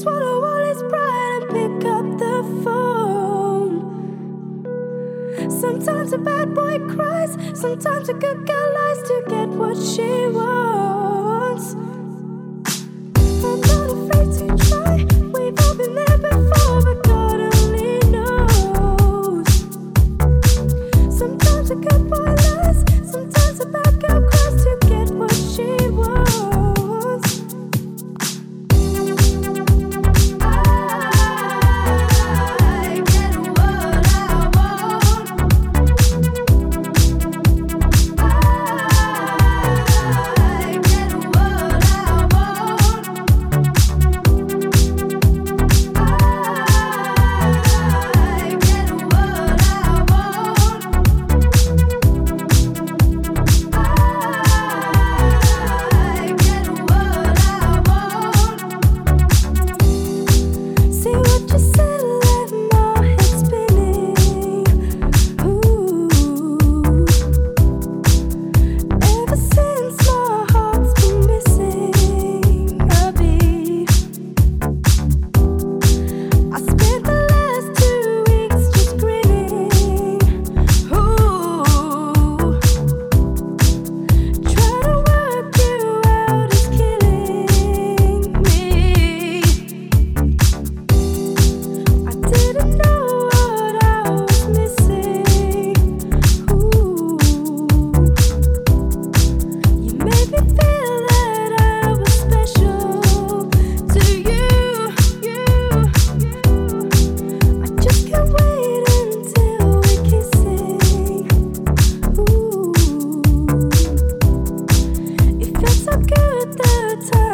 swallow all his pride and pick up the phone. Sometimes a bad boy cries, sometimes a good girl lies to get what she wants. I'm not afraid to try, we've all been there before, but God only knows. Sometimes a good boy lies, sometimes a bad girl cries to get what she wants. So good the time